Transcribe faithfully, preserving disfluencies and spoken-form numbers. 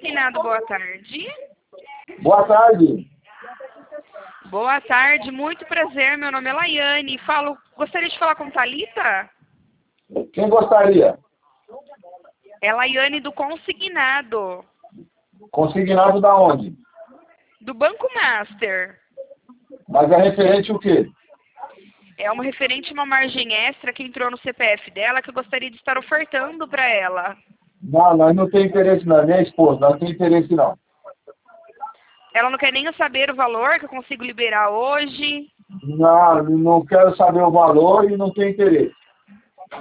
Consignado, boa tarde. Boa tarde. Boa tarde, muito prazer. Meu nome é Laiane. Falo, gostaria de falar com Thalita? Quem gostaria? É Laiane do Consignado. Consignado da onde? Do Banco Master. Mas é referente o quê? É uma referente a uma margem extra que entrou no C P F dela que eu gostaria de estar ofertando para ela. Não, nós não temos interesse não, minha esposa, nós não temos interesse não. Ela não quer nem saber o valor que eu consigo liberar hoje. Não, não quero saber o valor e não tenho interesse.